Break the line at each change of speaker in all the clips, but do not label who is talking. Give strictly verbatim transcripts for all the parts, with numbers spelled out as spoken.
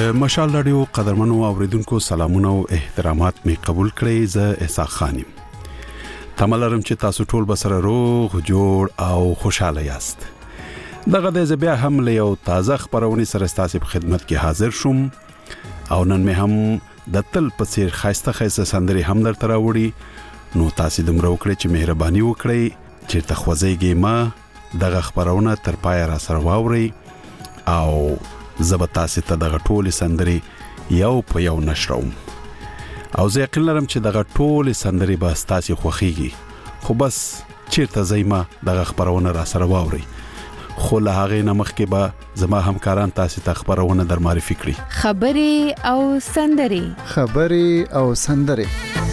د مشال رادیو قدرمنو اوریدونکو سلامونه او احترامات می قبول کړئ. زه اسحاق خانم. تملرم چې تاسو ټول بسره روغ جوړ او خوشاله یاست. دغه د بیا هم له یو تازه خبرونې سره ستاسو په خدمت کې حاضر شوم او نن مې هم د تل په څیر خاصه خاصه سندري هم درته راوړي. نو تاسو د مرو کړی چې مهرباني وکړئ چې تخوځيږي ما دغه خبرونه تر پای را سره واوري او زبتا ست دغه ټول سندري یو په یو نشروم او زه یقین لرم چې دغه ټول سندري به تاسو خوخيږي. خو بس چیرته زېما دغه خبرونه را سره واوري. خو له هغه نمخ کې به زما همکاران تاسو ته خبرونه در معرفي کړي.
خبري او سندري
خبري او سندري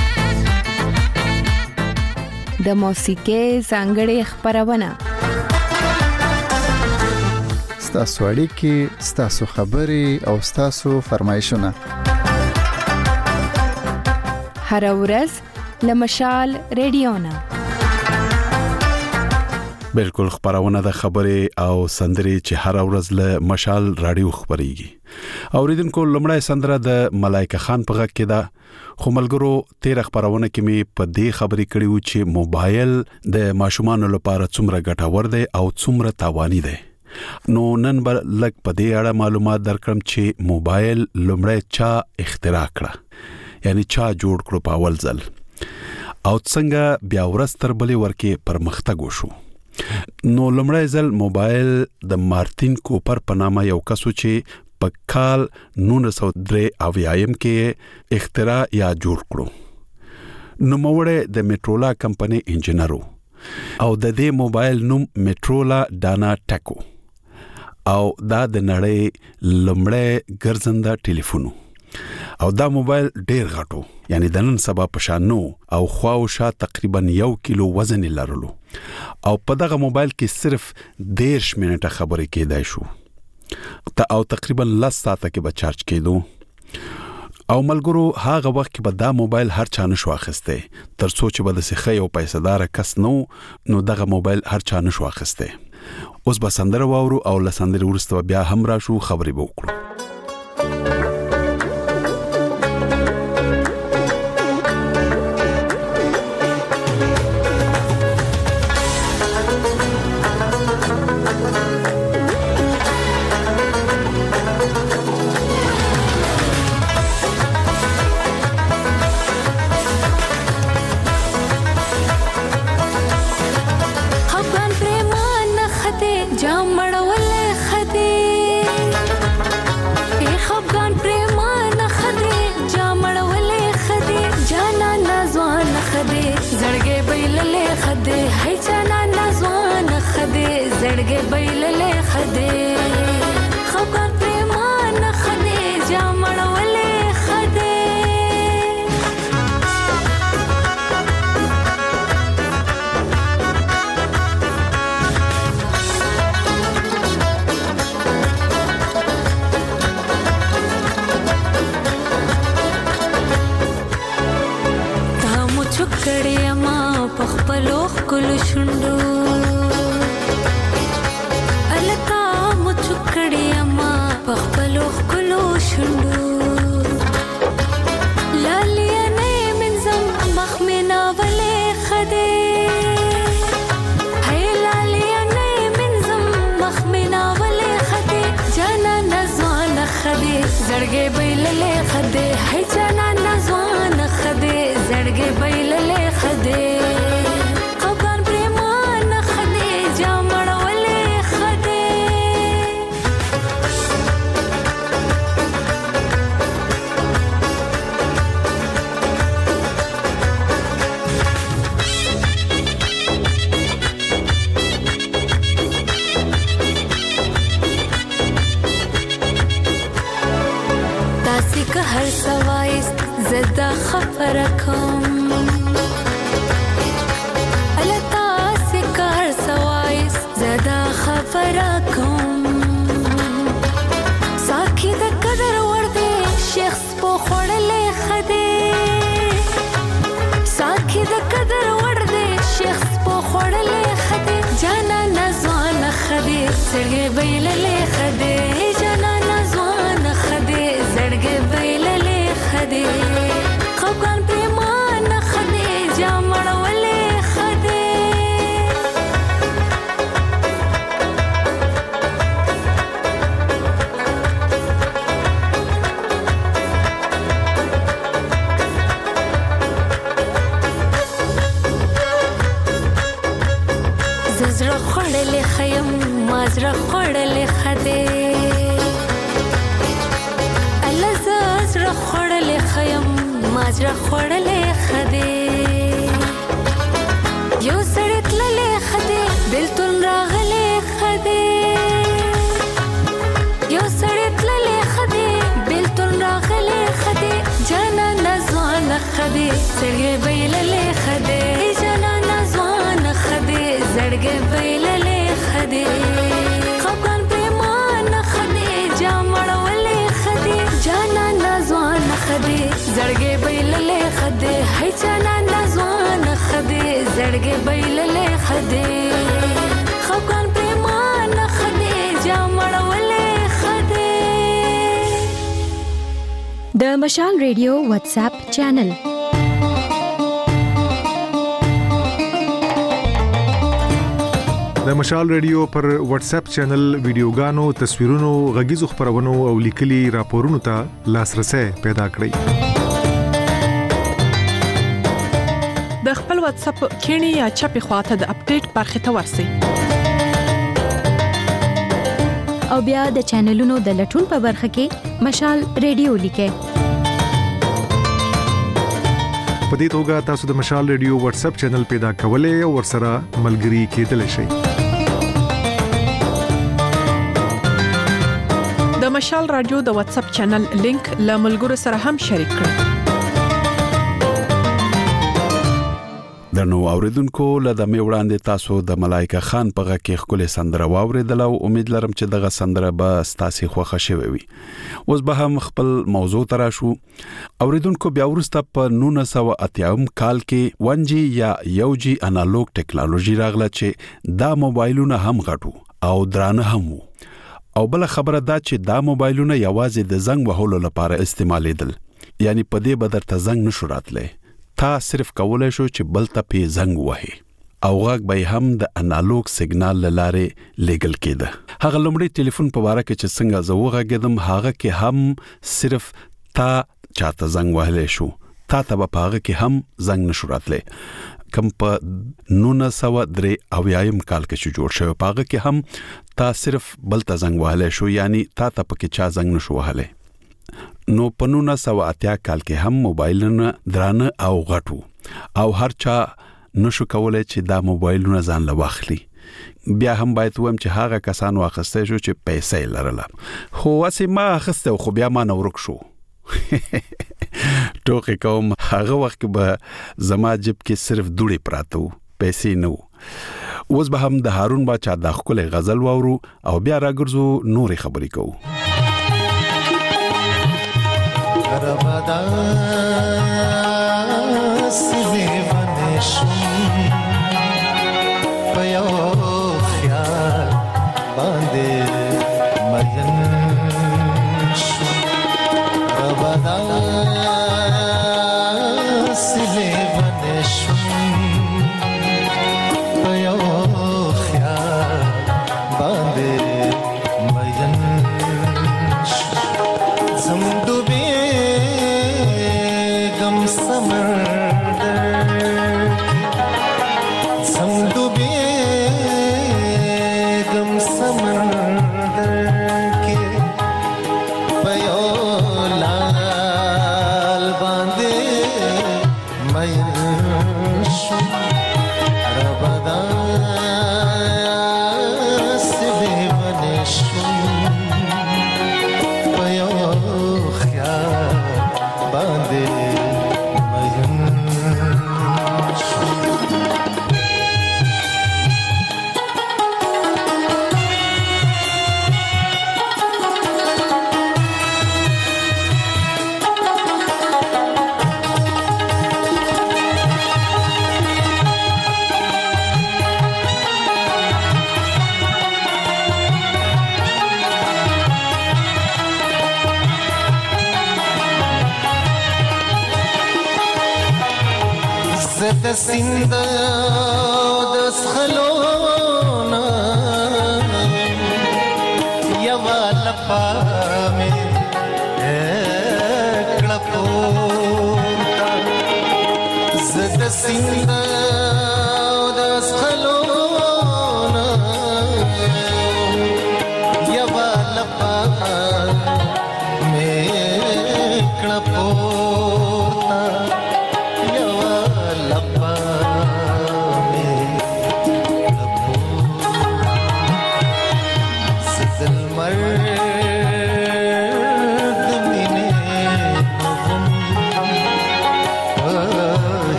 د موسیقي څنګه خبرونه
ستاسو اړیکې، ستاسو خبري او ستاسو فرمایشونه
هر ورځ لمشال رادیونا.
بالکل خبرونه د خبري او سندري چې هر ورځ له مشال رادیو خبريږي. اوریدونکو لمړی سندره د ملائکه خان په غږ کې ده. خو ملګرو تیر خبرونه کې می په دې خبري کړیو چې موبایل د ماشومان لپاره څومره ګټور دی او څومره تاواني دی. نو نن به لږ په دې اړه معلومات درکړم چې موبایل لمړی چا اختراع کړ، یعنی چا جوړ کړو په اول ځل او څنګه بیا ورستر بلې ورکه پرمختګ وشو. نو لمړی ځل موبایل د مارتین کوپر په نامه یو کسو چې په کال نولس سوه درې اویایم کې اختراع یا جوړ کړو. نو موړه د میټرولا کمپنی انجینرو او د دې موبایل نوم میټرولا ډانا ټیکو او دا د نړۍ لمړی ګرځنده ټلیفون او دا موبایل ډیر غټو، یعنی د نن سبا په شان نو او خواوشا تقریبا یو کیلو وزن لرلو او په دغه موبایل کې صرف دیرش منټه خبرې کېدای شو ته او تقریبا لس ساعته کې به چارج کېدو. او ملګرو هغه وخت کې به دا موبایل هر چا نشو اخسته، تر څو چې به د سخی او پیسې کس نو نو دغه موبایل هر چا نشو اخسته. اوس به سندره واورو او لسندره ورسته بیا هم راشو خبرې به وکړو.
زړګې بیللې خدای خبر پریمان خدای جامړولې خدای تا مو چکړې ما پخپلو خپل شوندو پخپلو خپلو شندو لالیه نه منزم مخمنا ولې خدای هی لالیه نه منزم مخمنا ولې خدای جانا نزوان خدای زړګې بیللې خدای هی جانا نزوان خدای زړګې بیللې خدای هر سوایس زدا خبرکم التا سکار سوایس زدا خبرکم ساکي د قدر ورده شخص په خړلې خدای ساکي د قدر ورده شخص په خړلې خدای جانا نزوان خدای سړې ویللې خدای جانا نزوان خدای خړلې خیم مازره خړلې خده الزازره خړلې خیم مازره خړلې خده یو سړی تللې خده بلتون راغلې خده یو سړی تللې خده بلتون راغلې خده جانا نزوان خده سړی بیللې خده جانا نزوان خده زړګې بیللې خده خپل پریمان خده جامړولې خده جانا نزوان خده زړګې بیللې خده هي جانا نزوان خده زړګې بیللې خده خپل پریمان خده جامړولې خده
د مشال ریډیو واتس اپ چینل
د مشال ریډیو پر واتس اپ چینل ویډیوګانو، تصویرونو، غږیزو خبرونو او لیکلي راپورونو ته لاسرسي پیدا کړئ.
د خپل واتس اپ کینی یا چپی خواته د اپډیټ برخه ته ورسئ.
او بیا د چینلونو د لټون په برخه کې مشال ریډیو لیکئ.
په دې توګه تاسو د مشال ریډیو واتس اپ چینل پیدا کولای او ورسره ملګري کېدلی شئ.
د مشال رادیو د واتس اپ چینل لینک له ملګرو سره هم شریک کړئ.
د نو اوریدونکو له دمه وړاندې تاسو د ملایکه خان په غږ کې خپل سندره واوریدل او امید لرم چې دغه سندره به ستاسو خوښه شوي وي. اوس به هم خپل موضوع ترا شو. اوریدونکو بیا ورسته په نولس سوه اتیا کال کې ون جی یا یو جی انالوګ ټیکنالوژي راغله چې دا موبایلونه هم غټو او درانه هم وو. او بل خبره دا چې دا موبایلونه یوازې د زنګ وهلو لپاره استعمالیدل، یعنی په دې بدر ته زنګ نشو راتلې، تا صرف کولای شو چې بل ته پی زنګ وهي او غږ به هم د انالوګ سیګنال لاره لېګل کېده. هغه لومړی ټلیفون په واره کې چې څنګه زه وغږیدم هغه کې هم صرف تا چاته زنګ وهلی شو، تا ته به هغه کې هم زنګ نشو راتلې. کم په نولس سوه درې اویایم کال کې چې جوړ شوی هغه کې هم تا صرف بل ته زنګ وهلی شو، یعنی تا ته پکې چا زنګ نشو وهلی. نو په نولس سوه اتیا کال کې هم موبایلونه درانه او غټو او هر چا نشو کولای چې دا موبایلونه ځان له واخلي. بیا هم باید وایم چې هغه کسان واخسته شو چې پیسې لرله، خو واسه ما اخسته خو بیا ما نورک شو. ټوکې کوم، هغه وخت به زما جیب کې صرف دوړې پراته وو، پیسې نه وو. اوس به هم د هارون باچا د ښکلې غزل واورو او بیا راګرځو نورې خبرې کوو.
ربدا سلیوانه شم پیو خیال باندې مین شم ربدا سلیوانه شم پیو خیال باندې مین شم زمدو د سیند د سخلونا یو لپا مې کړپو زد سیند د سخلونا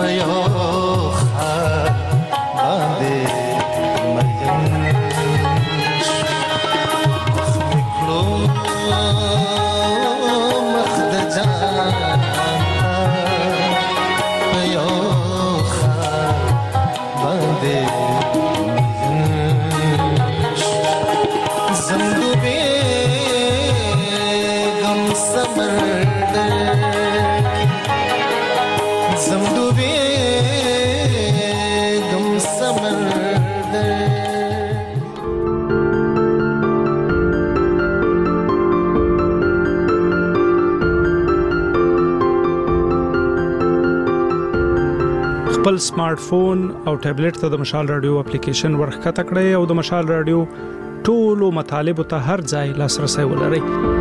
پيو خار باندې مینش مخلو مخد جان پيو خار باندې مینش زندو بیگم سمر زمدو بیگم سمر
خپل سمارټ فون او ټابلیټ ته د مشال رادیو اپلیکیشن ورخته کړئ او د مشال رادیو ټولو مطالب ته هر ځای لاسرسي ولرئ.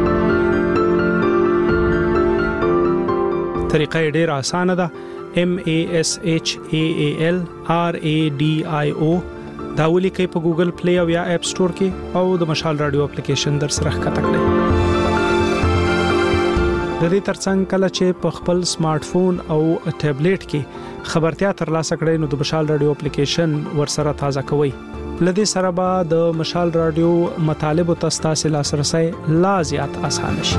طریقه ډېره اسانه ده. M A S H A A L R A D I O دا ولیکئ په ګوګل پلی او یا اپ سٹور کې او د مشال رادیو اپلیکیشن در سره ښکته کړئ. د دې ترڅنګ کله چې په خپل سمارټ فون او ټابلیټ کې خبرتیا ترلاسه کړئ نو د مشال رادیو اپلیکیشن ورسره تازه کوئ. لدې سره به د مشال رادیو مطالب او تاسو لاسرسي لا زیات اسانه شي.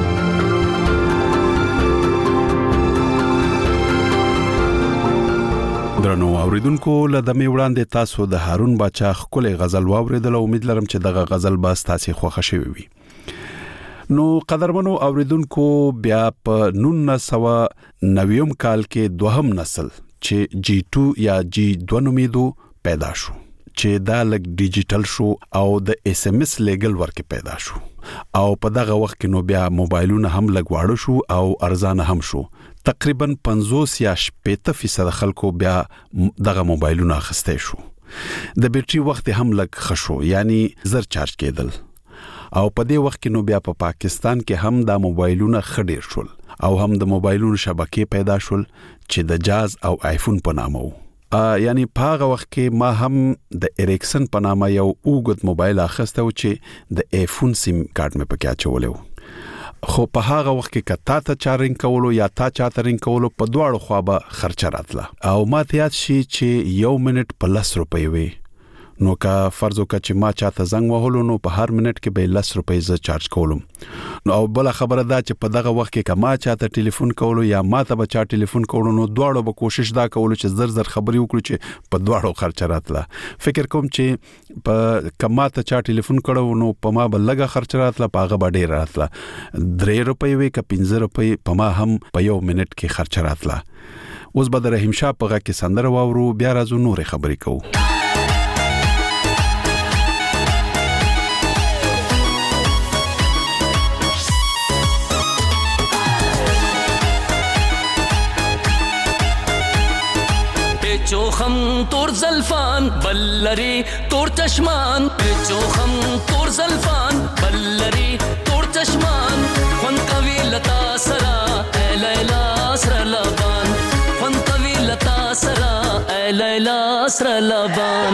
درنو اوریدونکو لدمه وړاندې تاسو د هارون باچا خپل غزل واوریدل. امید لرم چې دغه غزل به تاسو خوښ شوي وي. نو قدرمنو اوریدونکو بیا په نولس سوه نوي کال کې دوهم نسل چې جی ټو یا جی دو نومیدو پیدا شو چې دا لګ ډیجیټل شو او د اس ام اس لیګل ورکه پیدا شو او په دغه وخت کې نو بیا موبایلونه هم لګواړو شو او ارزانه هم شو. تقریبا پنځوس یا شپږ فیصد خلکو بیا دغه موبایلونه اخیسته شو. د بیټری وخت هم لګ خشو یعنی زر چارج کېدل او په دې وخت کې نو بیا په پا پاکستان کې هم دا موبایلونه خډیر شول او هم د موبایلونو شبکې پیدا شول چې د جاز او آیفون په نامه وو. یعنی په هغه وخت کې ما هم د اریکسن په نامه یو اوګد موبایل اخیسته و چې د آیفون سیم کارت مې پکې اچولو. خو په هغه وخت کې کتا ته چارینګ کولو یا تا چاترینګ کولو په دواړو خوا به خرچه راتله او ما ته یاد شي چې یو منټ په لس روپۍ وي. نو کا فرض وکړه چې ما چاته زنګ وهلو نو په هر منټ کې به لس روپۍ ز چارج کولم. نو او بل خبره دا چې په دغه وخت کې کما چاته ټلیفون کولو یا ما ته به چا ټلیفون کولو نو دواړو به کوشش دا کولو چې زر زر خبري وکړو چې په دواړو خرچه راتله. فکر کوم چې په کما ته چا ټلیفون کړو نو په ما به لګه خرچه راتله په هغه به ډیر راتله. درې روپۍ وي ک پنځه روپۍ په ما هم په یو منټ کې خرچه راتله. اوس به د رحیم شاه په غږ کې سندره واورو بیا راځو نورې خبرې کوو.
چوخم تور زلفان بلری تور چشمان چوخم تور زلفان بلری تور چشمان فن کوي لتا سرا اے لیلا سر لبان فن کوي لتا سرا اے لیلا سر لبان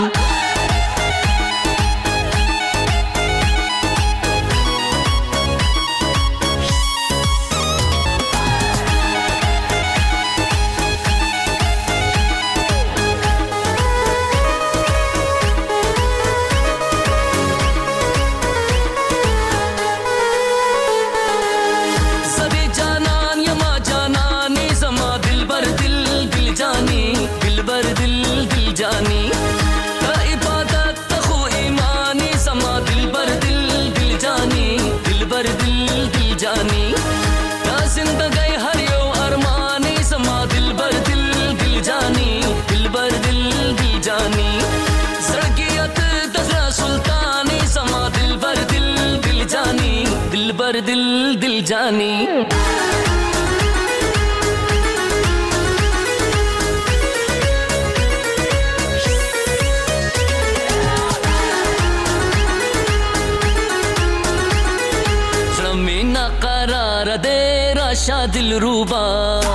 दिलबर दिल दिल जानी ज़मीना करार दे राशा दिल रूबा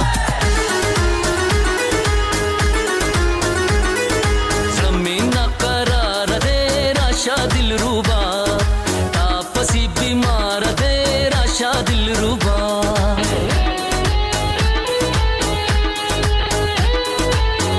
ज़मीना करार दे राशा दिल रूबा बीमार तेरा शा दिल रुबा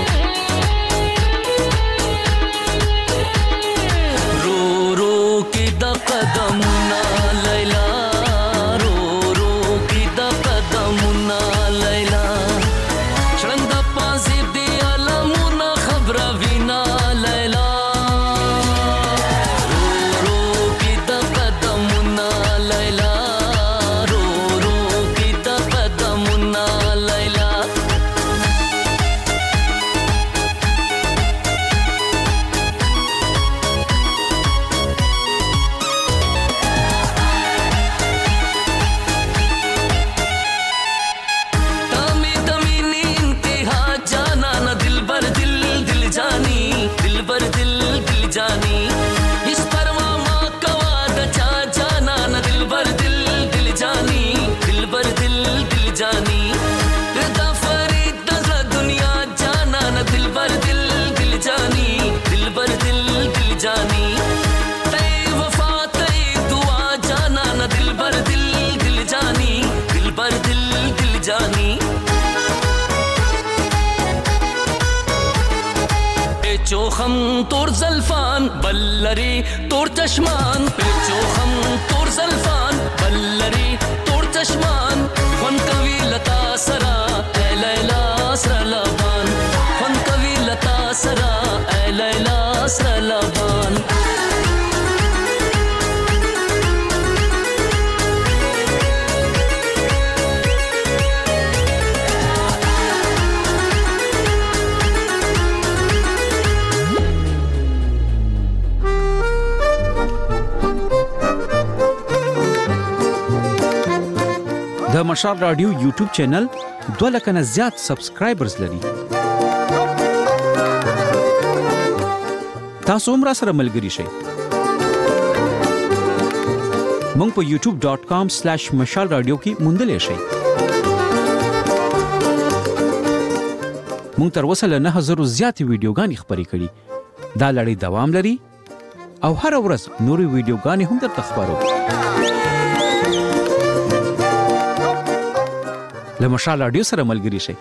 چوخم تور زلفان بلری تور چشمان چوخم تور زلفان بلری تور چشمان خون کوي لتا سرا اے لیلا سر لبان خون کوي لتا سرا اے لیلا سر لبان
د مشال رادیو یوټیوب چینل دوه لک نه زیات سبسکرایبرز لري. تاسو هم را سره ملګري شئ. مونږ په یوټیوب ډاٹ کام سلیش مشال رادیو کې موندلې شئ. مونږ تر اوسه له نه هزار زیاتې ویډیوګانې خپرې کړي. دا لړۍ دوام لري او هر ورځ نورې ویډیوګانې هم درته خپرو. له مشال رادیو سره ملګري شئ.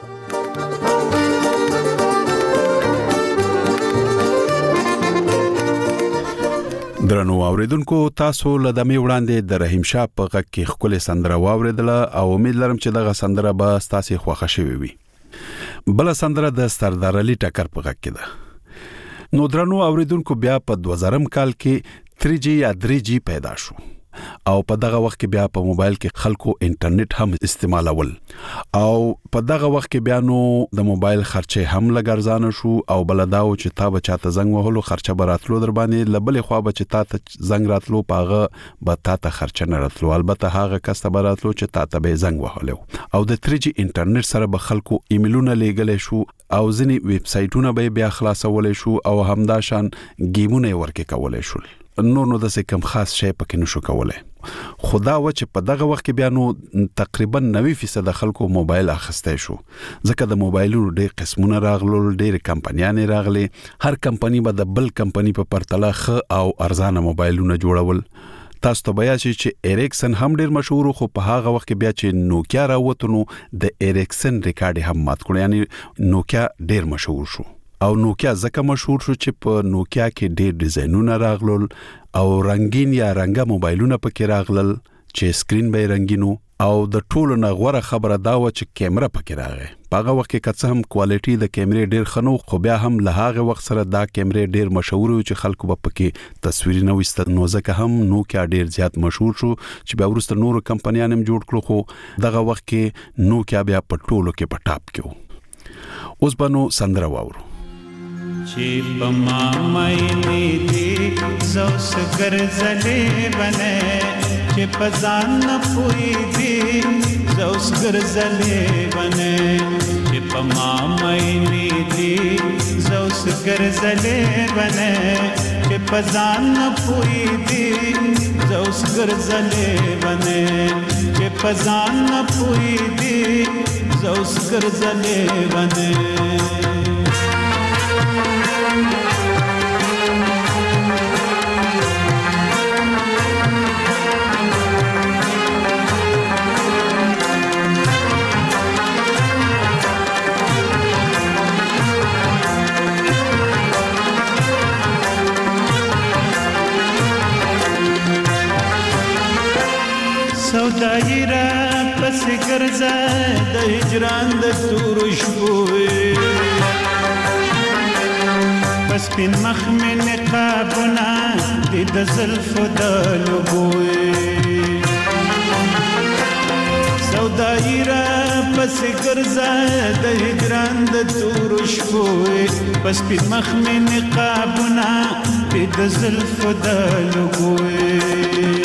درنو اوریدونکو تاسو له دمه وړاندې د رحیم شاه په غږ کې خپل سندره واوریدله او امید لرم چې دغه سندره به تاسو خوښه شوي وي. بل سندره د سردار علي ټکر په غږ کې ده. نو درنو اوریدونکو بیا په دوه زره کال کې تھری جی یا تھری جی پیدا شو او په دغه وخت کې بیا په موبایل کې خلکو انټرنیټ هم استعمالول او په دغه وخت کې بیا نو د موبایل خرچه هم لګرځانه شو او بلداو چې تا به چاته زنګ وهلو خرچه براتلو در باندې لبلې خو به چې تا ته زنګ راتلو پاغه به تا ته خرچه نه راتلو البته هغه کس ته براتلو چې تا ته به زنګ وهلو او د تھری جی انټرنیټ سره به خلکو ایمیلونه لیږل شو او ځینې ویب سایټونه به بیا خلاصول شو او همدا شان گیمونه ورکه کولای شو. نور نو د څه کم خاص شی پکې نشو کولای. خدا و چې په دغه وخت کې بیا نو تقریبا نوي فیصد خلکو موبایل اخیسته شو ځکه د موبایلونو ډېر قسمونه راغلل ډېر کمپنیانې راغلي هر کمپنی به د بل کمپنی په پرتله ښه او ارزانه موبایلونه جوړول. تاسو ته بیا چې ایریکسن هم ډېر مشهور خو په هغه وخت کې بیا چې نوکیا راوته نو د ایریکسن ریکارډ هم مات کړ یعنی نوکیا ډېر مشهور شو او نوکیا ځکه مشهور شو چې په نوکیا کې ډېر ډیزاینونه راغلل او رنگین یا رنګه موبایلونه پکې راغلل چې سکرین به رنگینو او د ټولو نه غوره خبره دا و چې کیمرا پکې راغی. په هغه وخت کې که هم کوالټي د کیمرې ډېر ښه نو خو بیا هم له هغه وخت سره دا کیمرې ډېر مشهور و چې خلکو به پکې تصویر نه وست نو ځکه هم نوکیا ډېر زیات مشهور شو چې بیا وروسته نورو کمپنیان هم جوړ کړو خو دغه وخت کې نوکیا بیا په ټولو کې په ټاپ کې و. اوس به نو سندره واورو.
چې په ما مې دي زوس ګرځلې بنه چې په ځان نه پوي دي زوس ګرځلې بنه چې په ما مې دي زوس ګرځلې بنه چې په ځان نه پوي دي زوس ګرځلې بنه چې په ځان نه پوي دي زوس ګرځلې بنه سودایره پس ګرځه د هجران د تور شپوي پس پین مخ مې نقابونه د زلفو د لګوي سودایره پس ګرځه د هجران د تور شپوي پس پین مخ مې نقابونه د زلفو د لګوي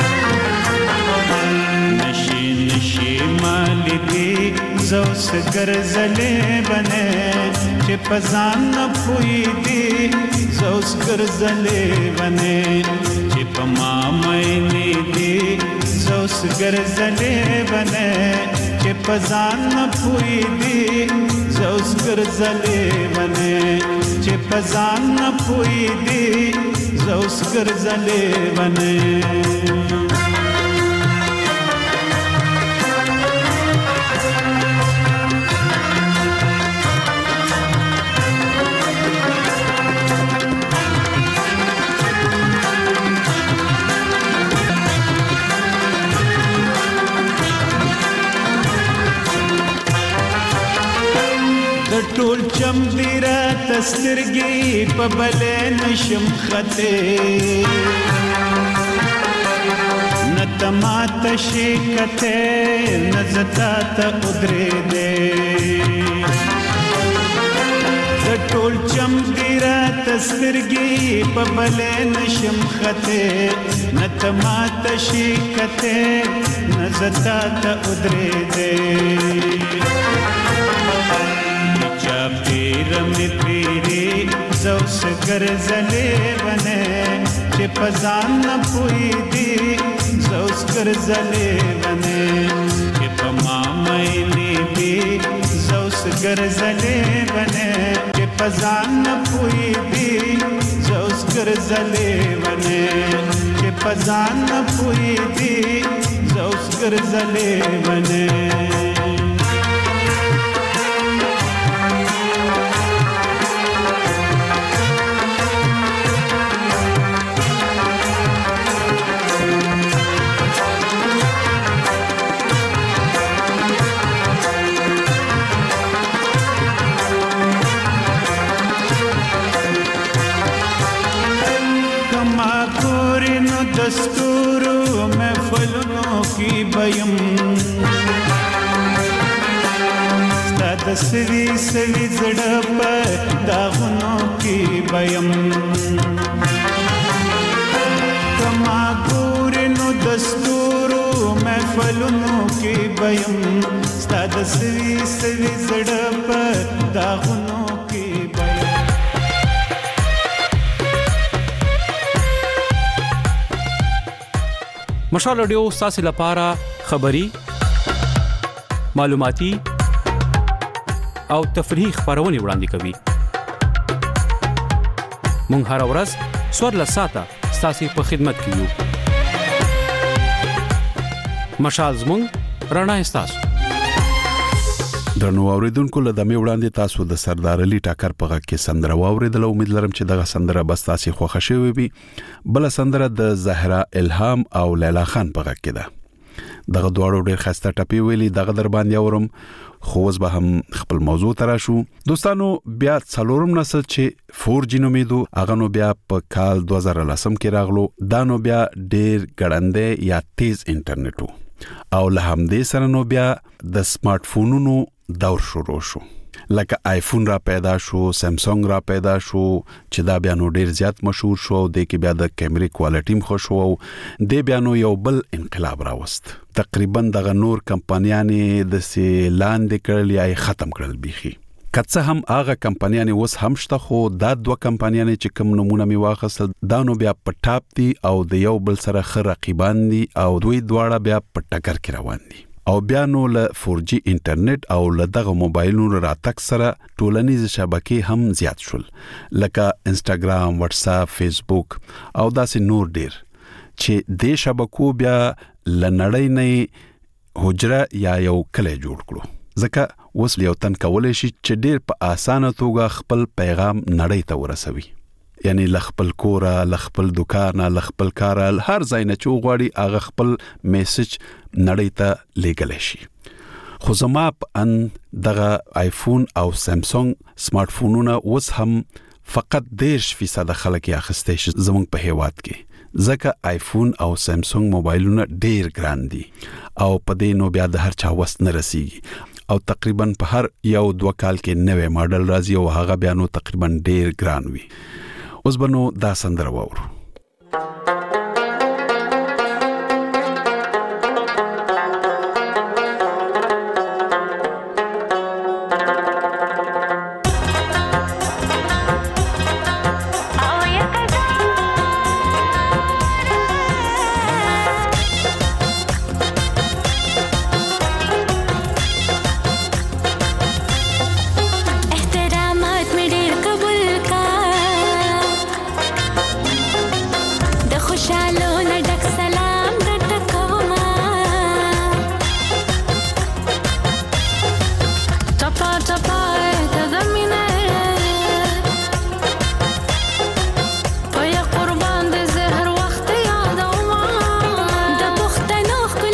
زوس ګرځلې بنه چې پزان نه پوي دي زوس ګرځلې بنه چې په ما مې دي زوس ګرځلې بنه چې پزان نه پوي دي زوس ګرځلې بنه چې پزان نه پوي دي زوس ګرځلې بنه د ټول چم دی را تسترګي په بلې نشم خته نتما تشي کته نزتا ته ادرې دې د ټول چم دی را تسترګي په بلې نشم خته نتما تشي کته نزتا ته ادرې دې رمی پیری زوس گرزلے بنے چه پزان نہ پوئی دی زوس گرزلے بنے چه پما مینی دی زوس گرزلے بنے چه پزان نہ پوئی دی زوس گرزلے بنے چه پزان نہ پوئی دی زوس گرزلے بنے دستورو محفلونو کی بیم ستا دسوی سوی زڑا پر داغنو کی بیم کما گورنو دستورو محفلونو کی بیم ستا دسوی سوی زڑا پر داغنو کی بیم
مشال رادیو ستاسو لپاره خبري معلوماتي او تفریحي خبرونه وړاندې کوي مونږ هر ورځ څوار ساعته ستاسو په خدمت کې یو مشال زمونږ رڼا ستاسو
درنو اوریدونکو له دمه وړاندې تاسو د سردار علي ټاکر په غږ کې سندره واوریدل امید لرم چې دغه سندره بس تاسو خوښه شوي وي بل سندره د زهرا الهام او لیلا خان په غږ کې ده دغه دواړو ډېر خسته ټپي ویلي دغه در باندې اورم خو اوس به هم خپل موضوع ترا شو دوستانو بیا څلورم نسل چې فور جی نومیدو هغه نو بیا په کال دوه زره لسم کې راغلو دا نو بیا ډېر ګړندې یا تیز انټرنیټ او له همدې سره نو بیا د سمارټ فونونو دور شروع شو لکه آیفون را پیدا شو سامسونګ را پیدا شو چې دا بیا نو ډیر زیات مشهور شو د کې بیا د کیمرې کوالټي مخ شو او د بیا نو یو بل انقلاب راوست تقریبا دغه نور کمپنیانې د سیلاند کړل یا ختم کړل بيخي کڅه هم هغه کمپنیانې وس هم شته خو دا دوه کمپنیانې چې کوم نمونه می واخصل دا نو بیا پټاپ دي او د یو بل سره خ رقیبان دي او دوی دواړه بیا پټکر کې روان دي او بیا نو له فور جی انټرنیټ او له دغه موبایلونو راتګ سره ټولنیز شبکې هم زیات شول لکه انستګرام واتس اپ فیسبوک او داسې نور ډیر چې د شبکو بیا لنړۍ نه حجره یا یو کلی جوړ کړو ځکه اوس یو تن کولای شي چې ډیر په اسانه توګه خپل پیغام نړۍ ته ورسوي یعنی لخپل کورا لخپل دکان لخپل کار هر ځای نه چوغړی هغه خپل میسج نړۍ ته لېږل شي خو زما ان دغه آیفون او سامسونګ سمارټ فونونه اوس هم فقط دیرش فیصد خلک یې اخیسته شي زموږ په هیواد کې ځکه آیفون او سامسونګ موبایلونه ډیر ګران دي او په دې نو بیا د هر چا وس نه رسیږي او تقریبا په هر یو دوه کال کې نوې ماډل راځي او هغه بیا نو تقریبا ډیر ګران وي اوس بنو دا سندره وورو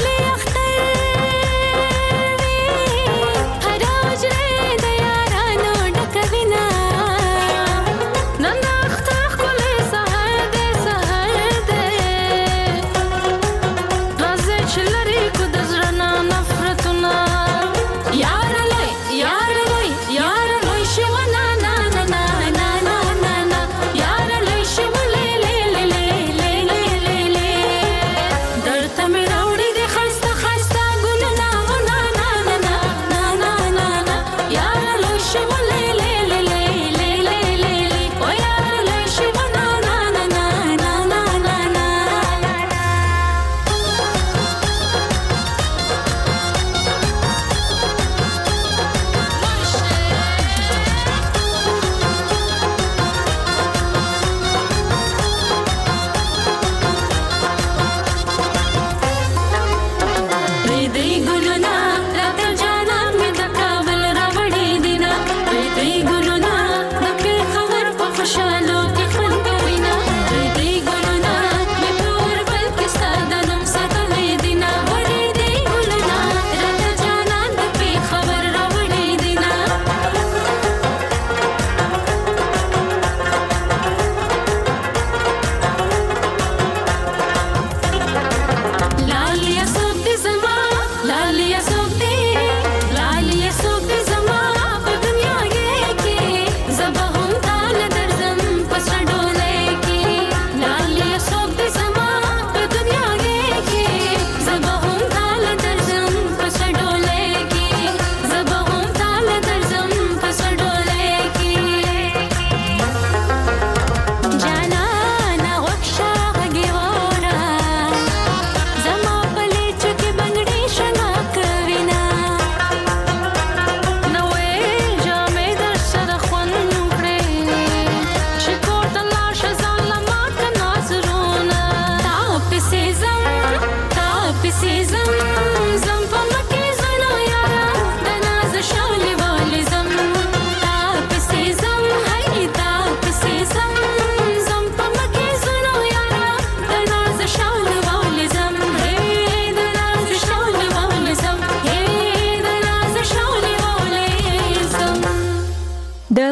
I don't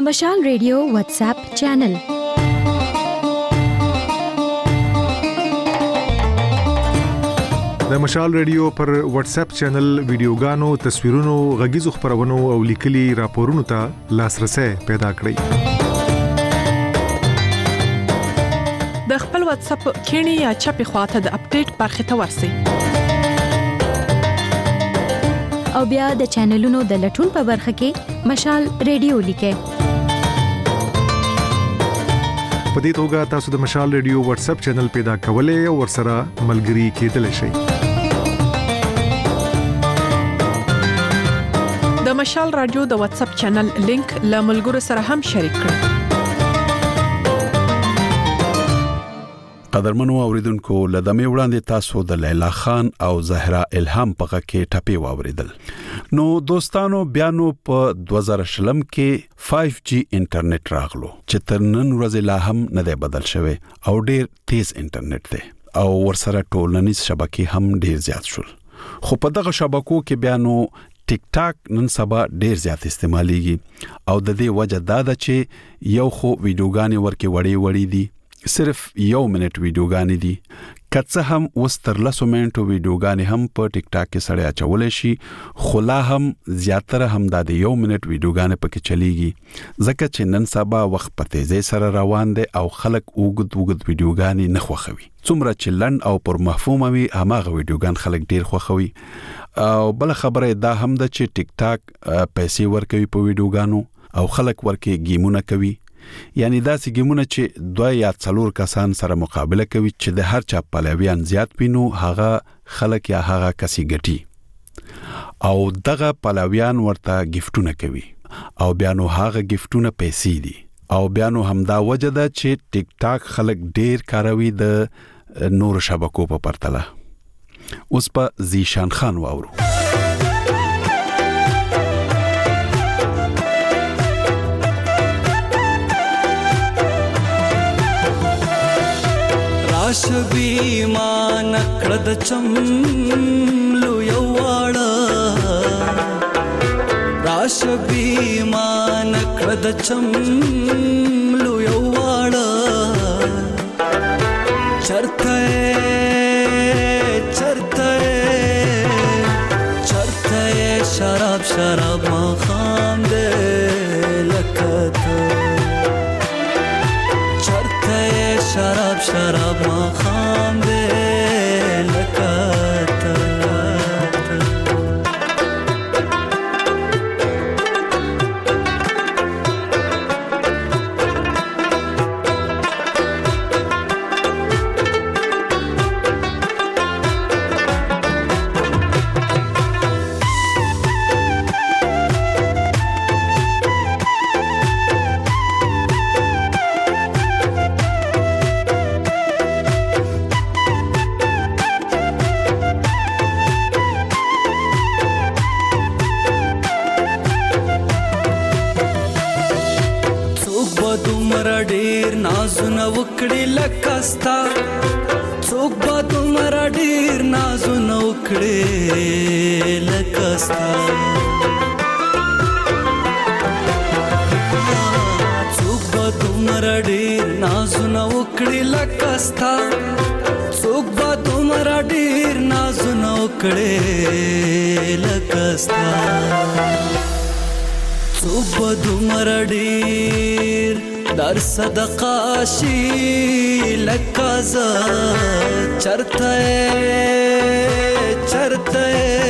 د مشال ریډیو واتس اپ چینل
د مشال ریډیو پر واتس اپ چینل ویډیوګانو تصویرونو غږیزو خبرونو او لیکلي راپورونو ته لاسرسي پیدا کړئ
د خپل واتس اپ کینی یا چپی خواته د اپډیټ برخه ته ورسی
او بیا د چینلونو د لټون په برخه کې مشال ریډیو لیکه
په دې توګه تاسو د مشال ریډیو واتس اپ چینل پیدا کولای او ورسره ملګري کېدلی شئ
د مشال رادیو د واتس اپ چینل لینک له ملګرو سره هم شریک کړئ
قدرمنو اوریدونکو لدمه وړاندې تاسو د لیلا خان او زهرا الهام په کې ټپي واوریدل نو دوستانو بیانو په دوه زره شلم کې فایو جی انټرنیټ راغلو چې تر نن ورځې لا هم نه دی بدل شوی او ډیر تیز انټرنیټ دی او ورسره ټولنیز شبکې هم ډیر زیات شول خو په دغه شبکو کې بیانو ټیک ټاک نن سبا ډیر زیات استعماليږي او د دې وجه دا ده چې یو خو ویډیوګانې ورکه وړي وړي دي صرف یو منټ ویډیوګانې دي کڅه هم وسترلسو منټو ویډیوګانې هم په ټیک ټاک کې سړی اچولې شي خلا هم زیاتره هم د یو منټ ویډیوګانې پکې چلیږي ځکه چې نن سبا وخت په تیزی سره روان دي او خلک اوګد اوګد ویډیوګانې نه خوښوي څومره چې لند او پر مفهوم وي هغه ویډیوګان خلک ډیر خوښوي او بل خبره دا هم ده چې ټیک ټاک پیسې ورکوي په ویډیوګانو او خلک ورکه گیمونه کوي یعنی داسې گیمونه چې دوه یا څلور کسان سره مقابله کوي چې د هر چا پلویان زیات پینو هغه خلک یا هغه کسي ګټي او دغه پلویان ورته گیفټونه کوي او بیا نو هغه گیفټونه پیسې دي او بیا نو همدا وجه ده چې ټیک ټاک خلک ډیر کاروي د نور شبکو په پرتله اوس په زیشان خان واورو
شبي ما نکړه د چملو یو واړه راشبي ما نکړه د چملو یو واړه چرته چرته چرته شراب شراب ما خام دې لکته شراب شراب ما خام دے لکاتا وکړي لکستا څوک به دومره ډیر نازونه وکړي لکستا څوک به دومره ډیر نازونه وکړي لکستا څوک به دومره ډیر نازونه وکړي لکستا څوک به دومره ډیر در صدقه شي لکازا چرته چرته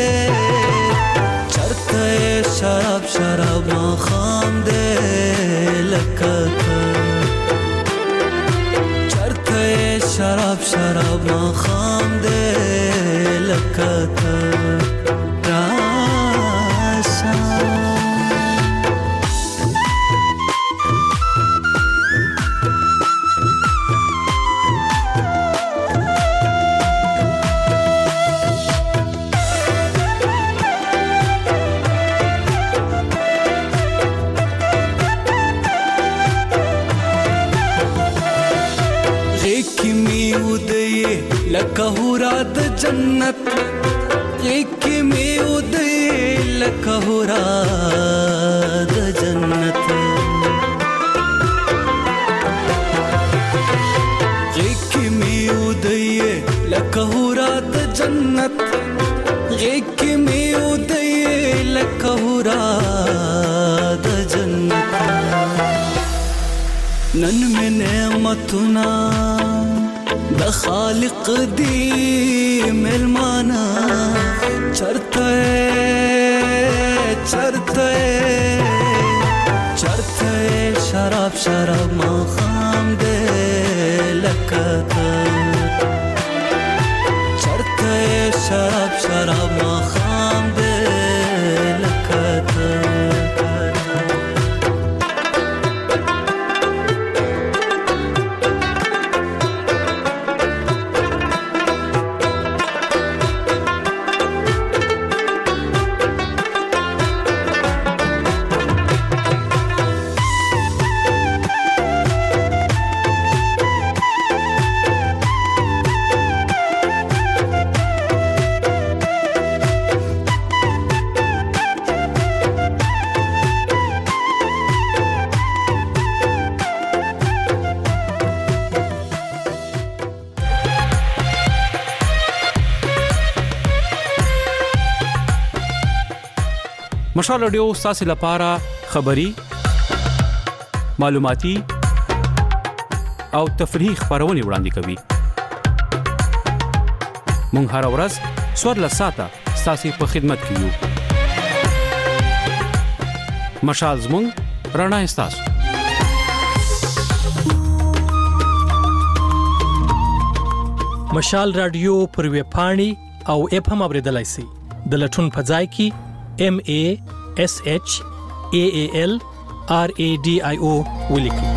چرته شراب شراب ما خام دے لکتا چرته شراب شراب ما خام دے لکتا لکه هورا د جنت یک می ودی لکه هورا د جنت نن میں نعمتنا د خالق دی ملمانا چرته چرته چرته شراب شراب ما خام دے لکتا چرته شراب شراب ما خام دے لکتا
مشال رادیو ستاسو لپاره خبري معلوماتي او تفریحي خبرونه وړاندې کوي. مونږ هر ورځ څوارلس ساعته ستاسو په خدمت کې یو. مشال زموږ رڼا ستاسو.
مشال رادیو پر ویب پاڼې او اپ هم اوریدلای شئ. د لټون په ځای کې M A S H A A L R A D I O ولیکئ.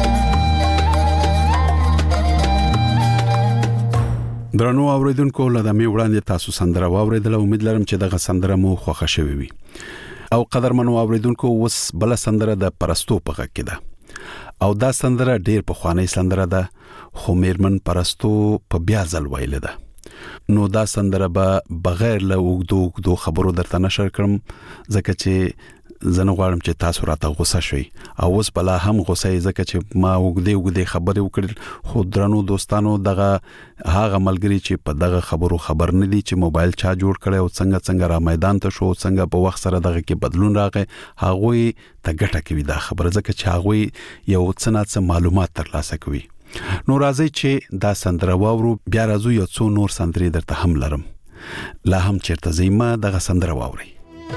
درنو اوریدونکو لدمه وړاندې تاسو سندره واوریدل. امید لرم چې دغه سندره مو خوښه شوي وي. او قدرمنو اوریدونکو وس بل سندره د پرستو په غږ کې ده. او دا سندره ډیر په خواني سندره ده خو میرمن پرستو په بیا ځل ویل ده. نو دا سندره به بغیر له وګدو وګدو خبرو درته نشر کړم ځکه چې زنه غواړم چې تاسو راته غوسه شئ او اوس بلا هم غوسه ځکه چې ما وګدې وګدې خبرې وکړل. خو درنو دوستانو دغه هغه ملګری چې په دغه خبرو خبر نه دي چې موبایل چا جوړ کړي او څنګه څنګه را میدان ته شو څنګه په وخت سره دغه کې بدلون راغی هغه ته ګټه کوي دا خبره ځکه چې هغه یو څه نه څه معلومات ترلاسه کوي. نو راځي چې دا سندره واورو بیا راځو یو څو نور سندرې درته هم لرم. لا هم چیرته زیمه دغه سندره واوري.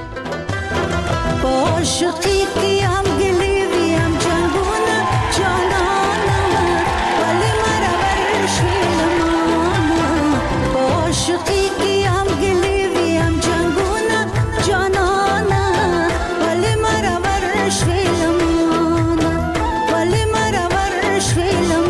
عاشقی کی هم گلی وی هم جنگونه جانانه ولی مرا ورشی لمانه عاشقی کی هم گلی وی هم جنگونه جانانه ولی مرا ورشی لمانه ولی مرا ورشی لمانه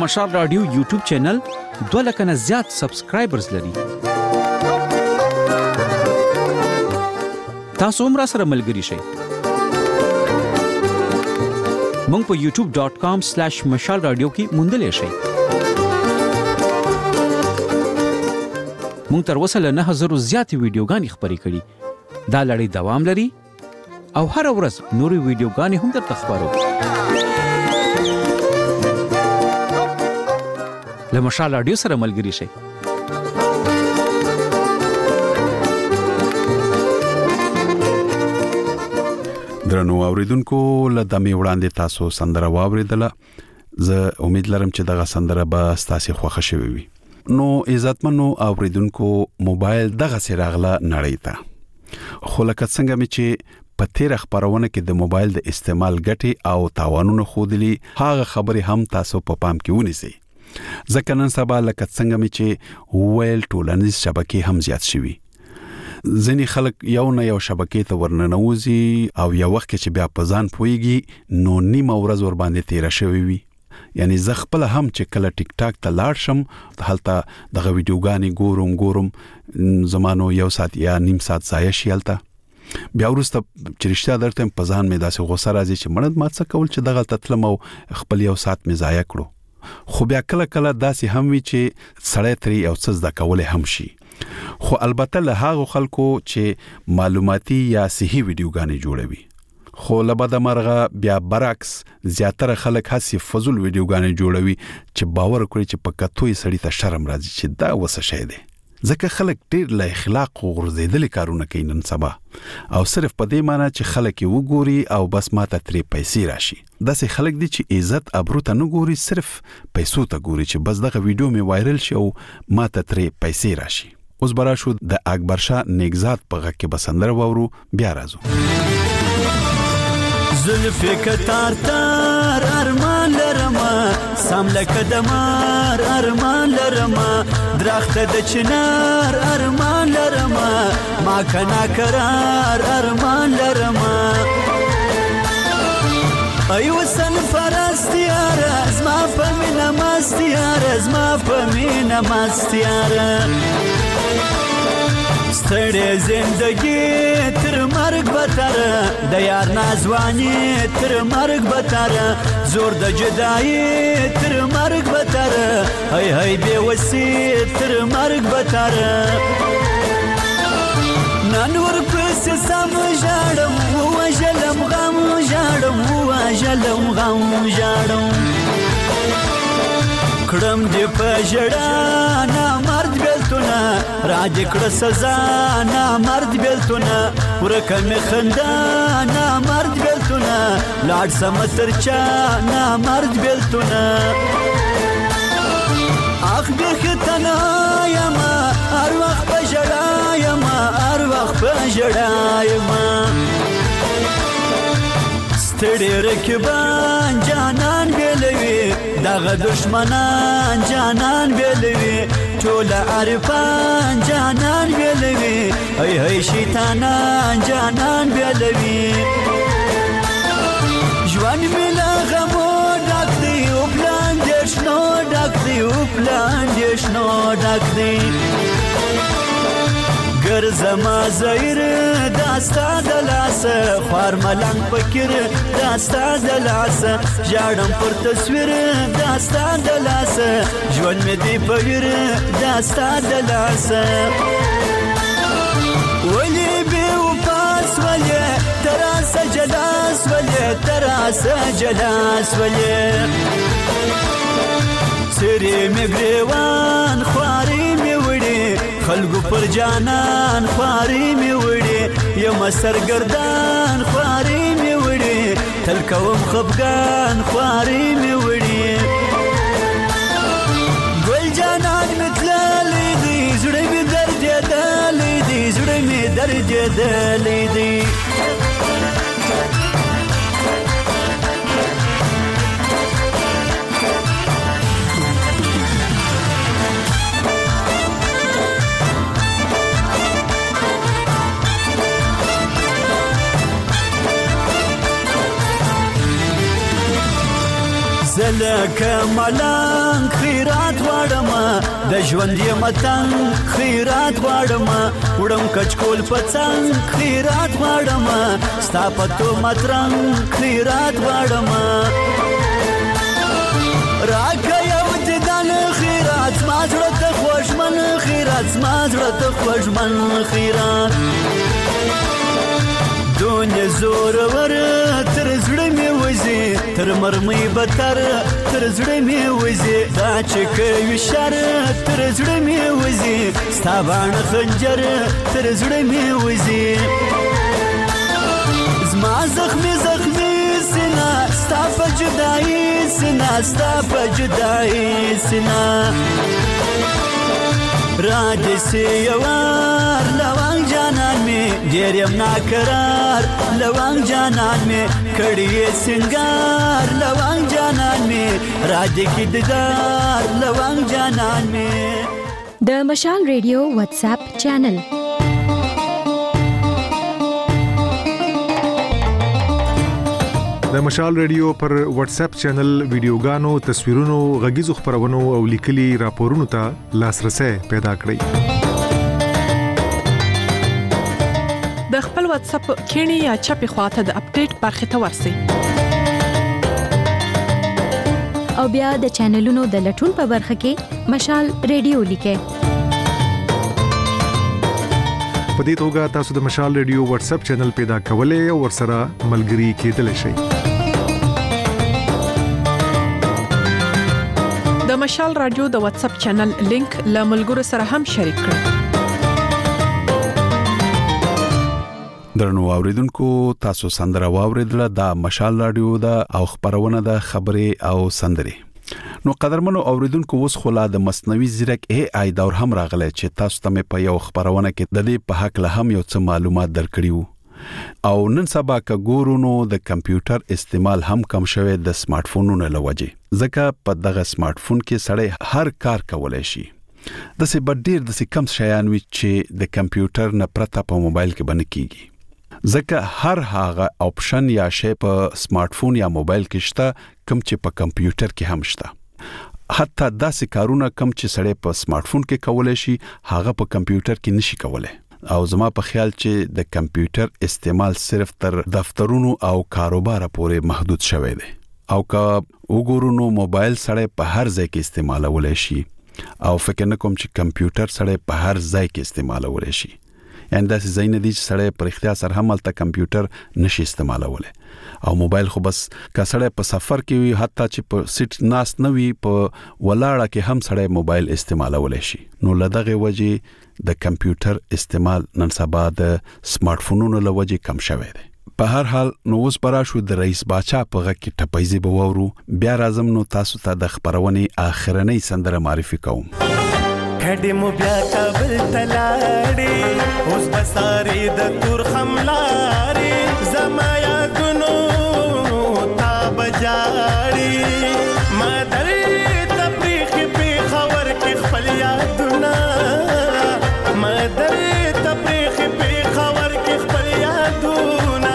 د مشال رادیو یوټیوب چینل دوه لک نه زیات سبسکرایبرز لري. تاسو هم را سره ملګري شئ. مونږ په یوټیوب ډاٹ کام سلیش مشال رادیو کې موندلې شئ. مونږ تر اوسه له نه هزار زیاتې ویډیوګانې خپرې کړي. دا لړۍ دوام لري او هر ورځ نورې ویډیوګانې هم درته خپرو. له مشال رادیو سره ملګري شئ.
درنو اوریدونکو له دمه وړاندې تاسو سندره واوریدله. زه امید لرم چې دغه سندره به تاسو خوښ شوي وي. نو عزتمنو اوریدونکو موبایل دغه سراغله نړۍ ته. خو لکه څنګه مې چې په تیر خبرونه کې د موبایل د استعمال ګټې او تاوانونه خودلی هغه خبرې هم تاسو په پا پام کې ونیسئ. ځکه نن سبا لکه څنګه مې چې ویل ټولنیز شبکې هم زیات شوي. ځینې خلک یو نه یو شبکې ته ورننوځي او یو وخت چې بیا په ځان پوهیږي نو نیمه ورځ ور باندې تیر شوی وي. یعنی زه خپل هم چې کله ټیک ټاک ته لاړ شم هلته دغه ویډیوګانې ګورم ګورم زمانو یو ساعت یا نیم ساعت ضایع شي. هلته بیا وروسته چې رښتیا درته په ځان مې داسې غوسه راځي چې مړد ما څه کول چې دغه تتلم او خپل یو ساعت مې ضایع کړو. خو بیا کله کله داسې هم وي چې سړی ترې یو څه زده کولی هم شي. خو البته له هغو خلکو چې معلوماتي یا صحیح ویډیوګانې جوړوي. خو لبد مرغه بیا برعکس زیاتره خلک هسي فضول ویډیوګانې جوړوي چې باور کوي چې په کتوې سړی ته شرم راځي چې دا وسه شي دی. ځکه خلک ډېر له اخلاق او غرزیدل کارونه کوي نن سبا او صرف په دې معنی چې خلک یې وګوري او بس ماته ترې پیسې راشي. داسې خلک دي چې عزت ابرو ته نه ګوري صرف پیسو ته ګوري چې بس دغه ویډیو می وایرل شي او ماته ترې پیسې راشي. اوس برا شو د اکبر شاه نیگزاد په غږ کې بسندر وورو بیا راځو.
زلفی کتار تار ارمان لرما سام لکه دمار ارمان لرما درخت د چنار ارمان لرما ما کنا کرار ارمان لرما ایو سن فرستیار ازما پمینه مستیار ازما پمینه مستیار ستړې زندگی تر مرګ بتر د یار نازوانی تر مرګ بتر زور د جدایی تر مرګ بتر هی هی بے وسی تر مرګ بتر نن ور پس سم جاړم و جلم غم جاړم و جلم غم جاړم کړم دې په جړا نا مرد بلتونه راج کړه سزا نا مرد بلتونه ورکه می خندا نا مرد بلتونه لاړ سمتر چا نا مرد بلتونه اخ بختنا یما هر وخت په جړا یما هر وخت په جړا یما ستړي رکبان جانان بلوي دغه دشمنان جانان بلوي ټول عارفان جانان بلوي هي هي شیطانان جانان بلوي ژوند ملا غمو ډک دی او پلان دې شنو ډک دی او پلان دې شنو ډک دی ګرځما زیر داستا دلاس خوار ملنګ فکر داستا دلاس جاړم پر تصویر داستا دلاس ژوند مې دی پویر داستا دلاس ولی به وپاس ولی تراس جلاس ولی تراس جلاس ولی سری می گریوان خواري می وړي خلګو پر جانان خواري می وړي یم سرګردان خواري می وړي تل کوم خفګان خواري می وړي ګل جانان متللې دي زړه می درد دلې دي زړه می درد دلې دي زل لکه ملنګ خیرات غواړم د ژوند یې متنګ خیرات غواړم وړم کچکول پڅنګ خیرات غواړم ستا په تو مترنګ خیرات غواړم راکه یو دیدن خیرات زما زړه ته خوږمن خیرات زما زړه ته خوږمن خیرات دنیا زورور تر زړه مې وځي تر مرمۍ بتر تر زړه مې وځي دا چې کوي شر تر زړه مې وځي ستا باڼه خنجر تر زړه مې وځي زما زخمي زخمي سینه ستا په جدایي سینه ستا په جدایي سینه راځي سی یوار لوانګ جانان می ډېر یم ناقرار لوانګ جانان می کړي سنگار لوانګ جانان می راځي کی دیدار لوانګ جانان می
د مشال ریډیو واتس اپ چینل
د مشال ریډیو پر واتس اپ چینل ویډیوګانو تصویرونو غږیزو خبرونو او لیکلي راپورونو ته لاسرسي پیدا کړئ
د خپل واتس اپ کینی یا چپی خواته د اپډیټ برخه ته ورسی
او بیا د چینلونو د لټون په برخه کې مشال ریډیو لیکه
په دې توګه تاسو د مشال ریډیو واتس اپ چینل پیدا کولای او ورسره ملګري کېدلی شئ
د مشال رادیو د واتس اپ چینل لینک له ملګرو سره هم شریک کړئ
درنو اوریدونکو تاسو سندره واوریدله د مشال رادیو د او خبرونه د خبري او سندري نو قدرمنو اوریدونکو اوس خلا د مصنوعي ځیرک اي اي دور هم راغلی چې تاسو ته په یو خبرونه کې د دې په حق له هم یو څه معلومات درکړیو او نن سبا کا ګورونو د کمپیوټر استعمال هم کم شوی د سمارټ فونونو لوجه ځکه په دغه سمارټ فون کې سړی هر کار کولای شي د څه بدیر د څه کم شیان وي چې د کمپیوټر نه پرته په موبایل کې باندې کیږي ځکه هر هغه اپشن یا شی په سمارټ فون یا موبایل کې شته کم چې په کمپیوټر کې هم شته حتی داسې کارونه کم چې سړی په سمارټ فون کې کولای شي هغه په کمپیوټر کې نشي کولای او زما په خیال چې د کمپیوټر استعمال صرف تر دفترونو او کاروبار پورې محدود شوی دی او که وګورو موبایل سړی په هر ځای کې استعمالولای شي او فکر نه کوم چې کمپیوټر سړی په هر ځای کې استعمالولای شي یعنی داسې ځای نه دی چې سړی پر اختیار سره هم الته کمپیوټر نشي استعمالولای او موبایل خو بس که سړی په سفر کې وي حتی چې په سیټ ناس نه وي په ولاړه کې هم سړی موبایل استعمالولای شي نو لدغه وجه د کمپیوټر استعمال نن سبا د سمارټ فونونو لوجه کم شوی دی په هر حال نو اوس برا شو د رئیس باچا په غږ کې ټپایزي بوورو بیا راځم نو تاسو ته د خبرونې اخرنۍ سندره معرفي کوم
کډې مو بیا کابل تلاړې اوس بسارې د تور خملارې زما یادونو تا بجاړې ما درې تفریح په خبر کې خپل یادونه ما درې تفریح په خبر کې خپل یادونه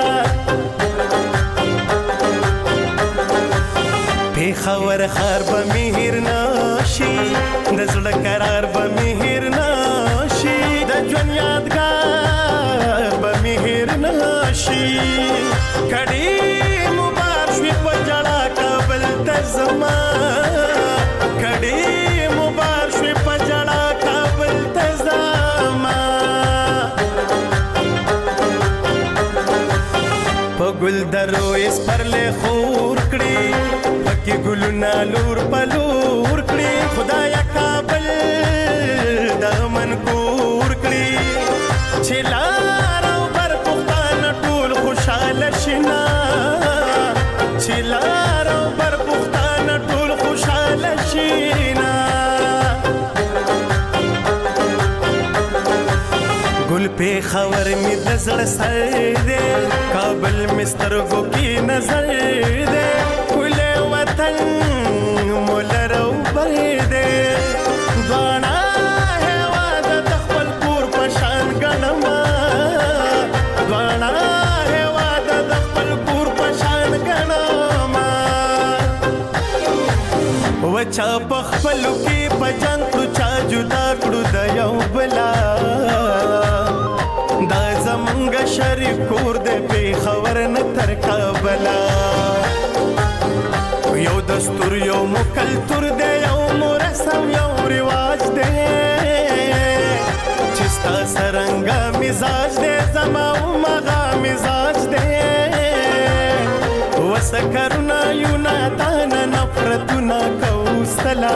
په خبر خار به مهر نشي د زړه قرار به مهر نشي د ژوند یادګار به مهر نشي کډې مبارک شي په جړه کابل ته زما کډې مبارک شي په جړه کابل ته زما په ګل درو اس پر له خور کړي پکې ګلونه لور پلور کړي خدایا کابل دمن کور کړي چې لارو پر پښتانه ټول خوشاله شینا چې لارو پر پښتانه ټول خوشاله شینا ګل په خبر می د زړه سر دې کابل مسترګو کې نظر دې کله وطن مولرو بر دې غاڼه هوا د خپل کور په شان غنما غاڼه هوا د خپل کور په شان غنما چا پخپلو کې پجان کړو چا جدا کړو د یو بلا دا زمونږ شریک کور دې په خبر نه تر کابلا یو دستور یو مکلتور دې یو مرسم یو رواج دې چستا سرنګا مزاج دې زما او مغا مزاج دې وسکرنا یونا دانا نفرتنا کوستلا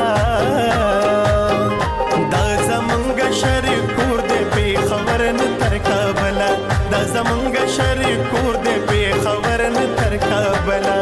دا زمونږ شریک کور دې په خبر نه تر کابلا دا زمونږ شریک کور دې په خبر نه تر کابلا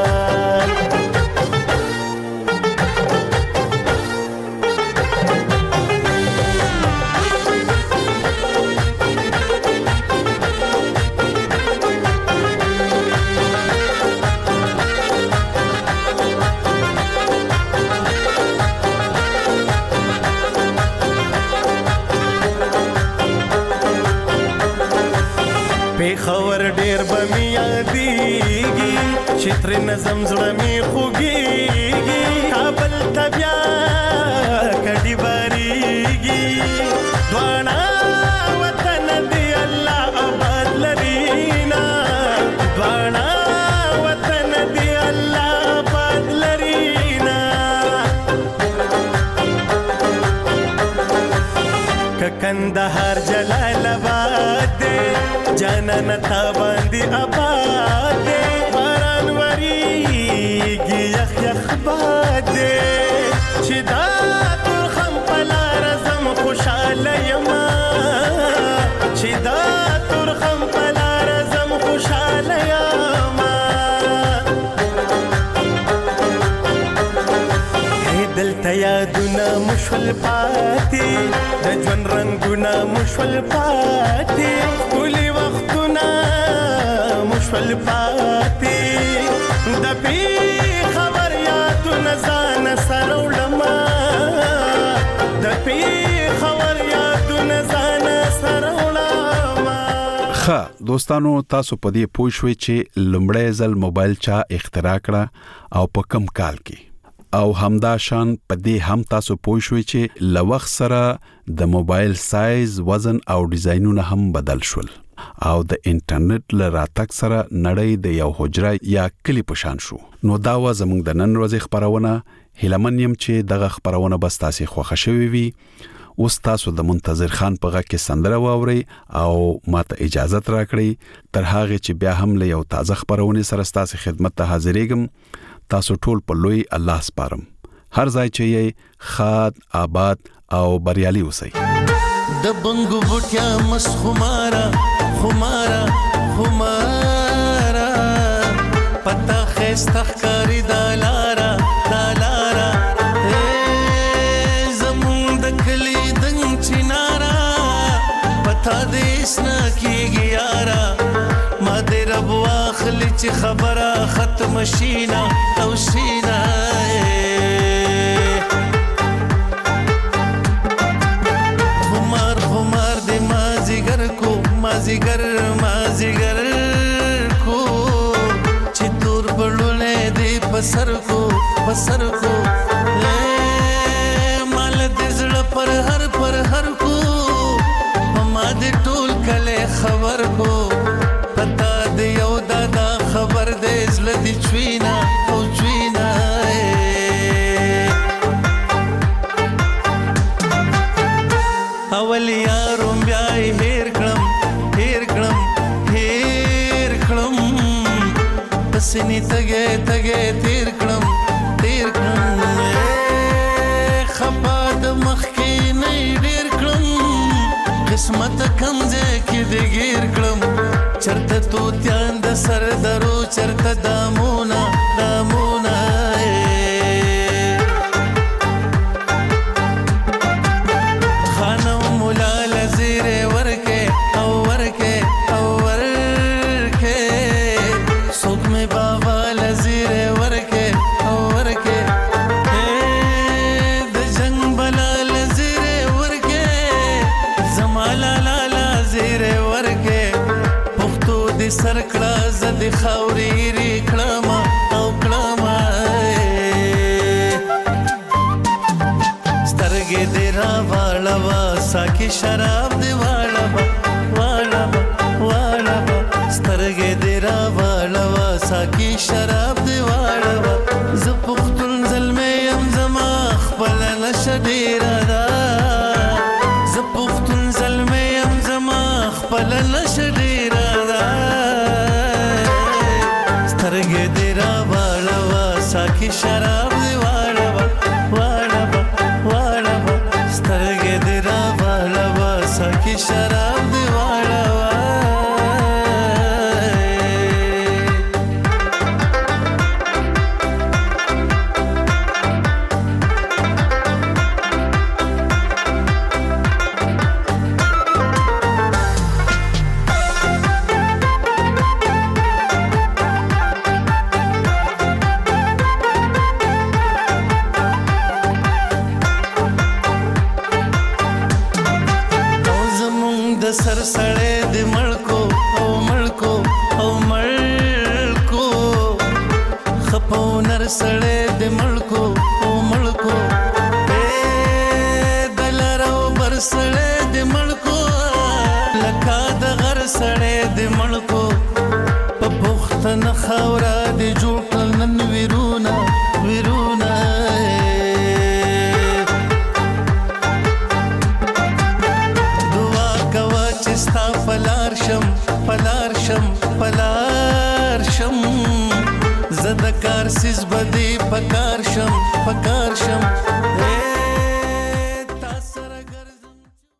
خبر ډیر بمی یادېږي چې ترې نظم زړه مې خوږېږي کابل ته بیا کډې بارېږي دواړه وطن دې الله آباد لري نه دواړه وطن دې الله آباد لري نه که کندهار جلال آباد دې جانان تا باندې آباد دې باران وریږي یخ یخ باد دې چې دا ترخم په لار زم خوشاله یما چې دا ترخم په لار زم خوشاله یما دلته یادونه مشول پاتې د ژوند رنګونه مشول پاتې ټولې وختونه مشول پاتې د پی خبر یادونه ځان سره وړمه د پی خبر یادونه ځان سره وړمه.
ښه دوستانو تاسو په دې پوه شوئ چې لومړی ځل موبایل چا اختراع کړه او په کم کال کې او همدا شان په دې هم تاسو پوه شوئ چې لوخ سره د موبایل سایز وزن او ډیزاینونه هم بدل شول او د انټرنیټ له راتګ سره نړۍ د یو حجره یا کلی په شان شو. نو دا و زموږ د نن ورځې خبرونه. هیلمن یم چې دغه خبرونه بس تاسو خوښه شوي وي. اوس تاسو د منتظر خان په غږ کې سندره واوري او ماته اجازه راکړئ تر هغه چې بیا هم له یو تازه خبرونه سره تاسو خدمت ته حاضرېږم. تاسو ټول په لوی الله سپارم. هر ځای چې یې خاد آباد او بریالي اوسئ.
د بنګو بوټیا مس خمارا خمارا خمارا پتا خسته ښکاری دالارا دالارا زمون د کلی دنګ چنارا پتا دیس نا کیږي یارا ما دې رب واخلې چې خبره ختم شینا او شینا مازیګر مازیګر کو چې تور بړولې دې پسر کو پسر کو مال دې زړه پر هر پر هر کو ما دې ټول کله خبر کو پتا دې یو دادا خبر دې زړه دې چوینا او چوینا اول یارم بیا هیر کړم سنی تگه تگه تیر کړم تیر کړم خپا د مخ کې نه ډیر کړم قسمت کمزه کې دې گیر کړم چرته تو تیان د سر درو چرته دامونا دامونا خانو مولا لزیر ورکه او ورکه او ورکه سوک میں بابا لزیر ورکے ورکے د جنگ بلا لزیر ورکے زمالا لالا زیر ورکے پختو دی سرکڑا زد خاوری ری کلما او کلما واړه ساکي شراب دی واړه واړه واړه سترګې دې را واړه ساکي شراب دی واړه ز پختون زلمې يم زما خپل نشه ډیره ده ز پختون زلمې يم زما خپل نشه ډیره ده سترګې دې را واړه ساکي شراب دی واړه واړه واړه سترګې دې را واړه ساکي شراب دی واړه سر سړې د مړکو او مړکو او مړکو خپو نر سړې د مړکو او مړکو اے دلارو بر سړې د مړکو لکه د غر سړې د مړکو په بوختن خاورا د جوړ نن ویرونا ویرونا ستا پلار شم پلار شم پلار شم زد کار سیز بدی پکار شم پکار شم